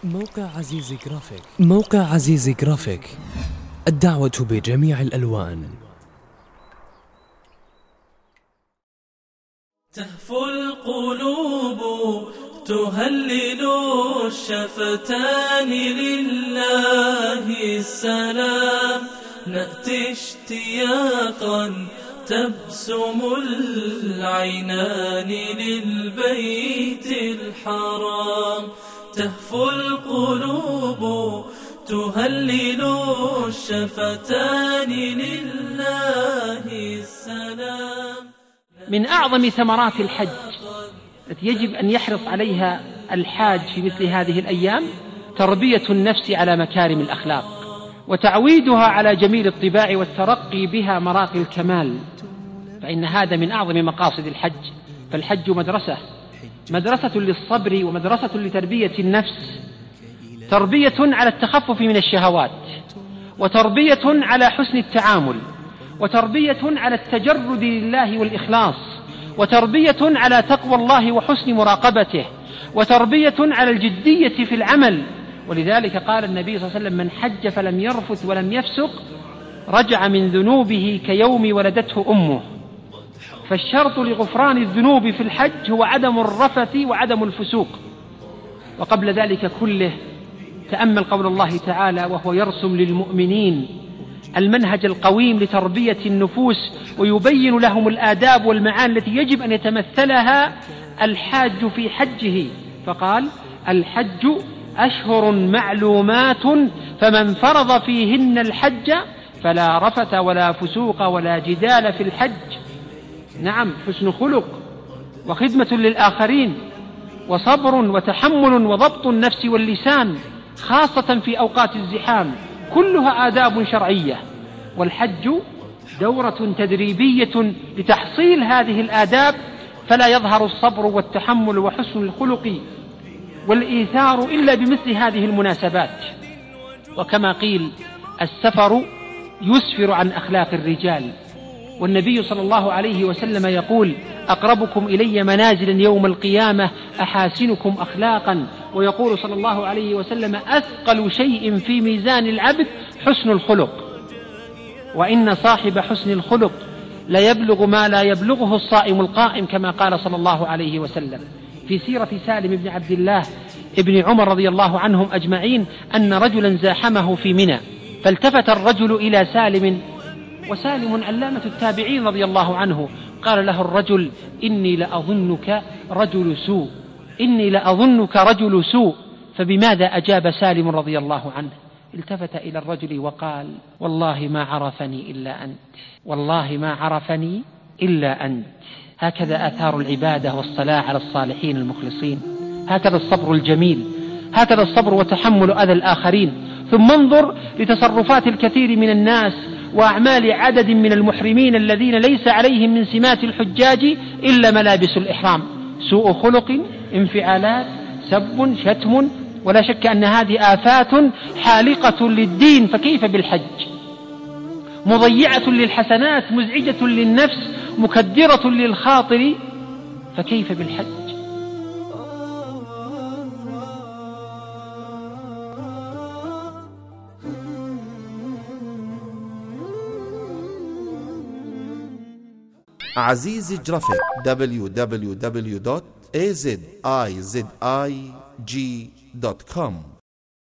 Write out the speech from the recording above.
موقع عزيز جرافيك، الدعوة بجميع الألوان. تهفو القلوب تهلل الشفتان لله السلام، نأتي اشتياقا تبسم العينان للبيت الحرام. تهفو القلوب تهلل الشفتان لله السلام. من أعظم ثمرات الحج التي يجب أن يحرص عليها الحاج في مثل هذه الأيام تربية النفس على مكارم الأخلاق، وتعويدها على جميل الطباع والترقي بها مراقي الكمال، فإن هذا من أعظم مقاصد الحج. فالحج مدرسة للصبر ومدرسة لتربية النفس، تربية على التخفف من الشهوات، وتربية على حسن التعامل، وتربية على التجرد لله والإخلاص، وتربية على تقوى الله وحسن مراقبته، وتربية على الجدية في العمل. ولذلك قال النبي صلى الله عليه وسلم: من حج فلم يرفث ولم يفسق رجع من ذنوبه كيوم ولدته أمه. فالشرط لغفران الذنوب في الحج هو عدم الرفث وعدم الفسوق. وقبل ذلك كله تأمل قول الله تعالى وهو يرسم للمؤمنين المنهج القويم لتربية النفوس، ويبين لهم الآداب والمعاني التي يجب أن يتمثلها الحاج في حجه. فقال: الحج أشهر معلومات فمن فرض فيهن الحج فلا رفث ولا فسوق ولا جدال في الحج. نعم، حسن خلق وخدمة للآخرين وصبر وتحمل وضبط النفس واللسان، خاصة في أوقات الزحام، كلها آداب شرعية. والحج دورة تدريبية لتحصيل هذه الآداب، فلا يظهر الصبر والتحمل وحسن الخلق والإيثار إلا بمثل هذه المناسبات. وكما قيل: السفر يسفر عن أخلاق الرجال. والنبي صلى الله عليه وسلم يقول: أقربكم إلي منازلا يوم القيامة أحاسنكم أخلاقا. ويقول صلى الله عليه وسلم: أثقل شيء في ميزان العبد حسن الخلق، وإن صاحب حسن الخلق لا يبلغ ما لا يبلغه الصائم القائم، كما قال صلى الله عليه وسلم. في سيرة سالم بن عبد الله ابن عمر رضي الله عنهم أجمعين أن رجلا زاحمه في منى، فالتفت الرجل إلى سالم، وسالم علامة التابعين رضي الله عنه، قال له الرجل: إني لأظنك رجل سوء. فبماذا أجاب سالم رضي الله عنه؟ التفت إلى الرجل وقال: والله ما عرفني إلا أنت. هكذا آثار العبادة والصلاة على الصالحين المخلصين، هكذا الصبر الجميل، هكذا الصبر وتحمل أذى الآخرين. ثم انظر لتصرفات الكثير من الناس وأعمال عدد من المحرمين الذين ليس عليهم من سمات الحجاج إلا ملابس الإحرام: سوء خلق، انفعالات، سب، شتم. ولا شك أن هذه آفات حالقة للدين، فكيف بالحج؟ مضيعة للحسنات، مزعجة للنفس، مكدرة للخاطر، فكيف بالحج؟ عزيز جرافيك www.azizig.com